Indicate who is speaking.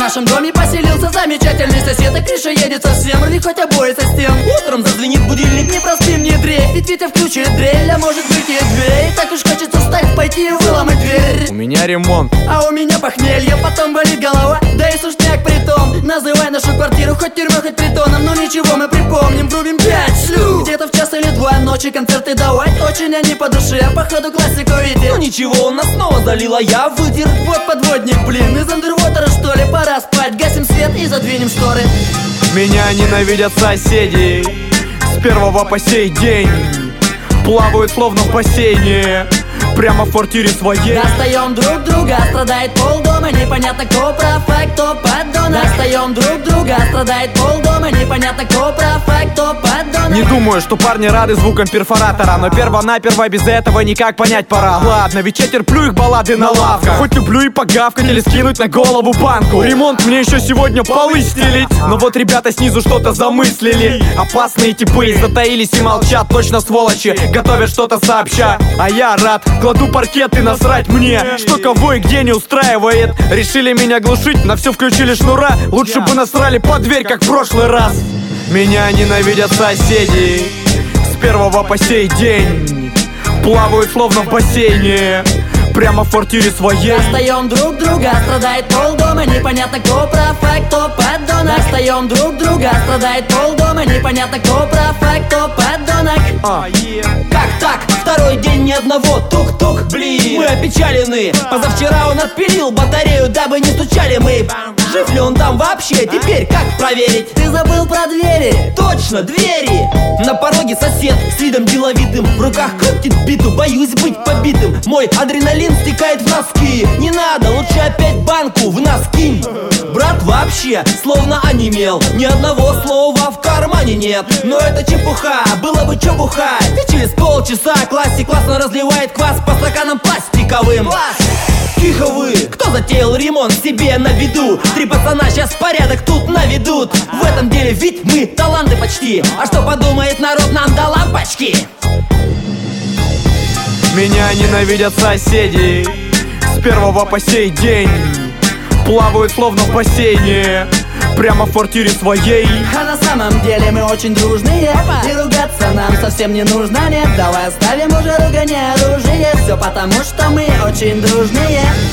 Speaker 1: нашем доме поселился замечательный сосед, и крыша едет совсем, рви хоть обои со стен.
Speaker 2: Утром зазвенит будильник,
Speaker 1: Не проспим, не дрейф, ведь Витя включит дрель, а может быть и дверь. Так уж хочется встать, пойти и выломать дверь.
Speaker 3: У меня ремонт,
Speaker 1: А у меня похмелье, потом болит голова, да и сушняк притом. Называй нашу квартиру хоть тюрьмой, хоть притоном, но ничего мы припомним, врубим 5 шлю. Где-то в час или два ночи концерты давать, очень они по душе, походу классику видел.
Speaker 2: ну ничего, он нас снова залил, а я вытер.
Speaker 1: Вот подводник, блин, из андервотера что ли? Пора спать, гасим свет и задвинем шторы.
Speaker 3: меня ненавидят соседи. С первого по сей день плавают словно в бассейне, прямо в квартире своей.
Speaker 1: Достаем друг друга, страдает полдома, непонятно кто прав, а кто подонок. Достаем друг друга, страдает полдома, непонятно кто прав, а кто подонок.
Speaker 3: Не думаю, что парни рады звукам перфоратора, но перво-наперво без этого никак понять пора. Ладно, ведь я терплю их баллады на лавках, хоть люблю и погавкать или скинуть на голову банку. Ремонт мне еще сегодня полы стелить, но вот ребята снизу что-то замыслили. Опасные типы затаились и молчат, точно сволочи, готовят что-то сообща. А я рад, кладу паркет и насрать мне, что кого и где не устраивает. Решили меня глушить, на все включили шнура, лучше бы насрали под дверь, как в прошлый раз. Меня ненавидят соседи. С первого по сей день плавают словно в бассейне, прямо в квартире своей.
Speaker 1: Достаем друг друга, страдает полдома, непонятно кто прав, а кто подонок. Достаем друг друга, страдает полдома, непонятно кто прав, а кто подонок.
Speaker 2: Как так? Второй день ни одного тук-тук, блин. Мы опечалены. Позавчера он отпилил батарею, дабы не стучали мы. Жив ли он там вообще? Теперь как проверить?
Speaker 1: Ты забыл про двери?
Speaker 2: Точно, двери! На пороге сосед с видом деловитым, в руках крутит биту, боюсь быть побитым. Мой адреналин стекает в носки. Не надо, лучше опять банку в нас кинь. Брат вообще словно онемел, ни одного слова в кармане нет. Но это чепуха, было бы чё бухать. И через полчаса классик классно разливает квас по стаканам пластиковым. Тихо вы, кто затеял ремонт себе на виду? Три пацана сейчас порядок тут наведут. В этом деле ведь мы таланты почти. А что подумает народ, нам до лампочки?
Speaker 3: Меня ненавидят соседи. С первого по сей день плавают словно в бассейне, прямо в квартире своей.
Speaker 1: А на самом деле мы очень дружные, и ругаться нам совсем не нужно, нет. Давай оставим уже ругание, оружие, все потому что мы очень дружные.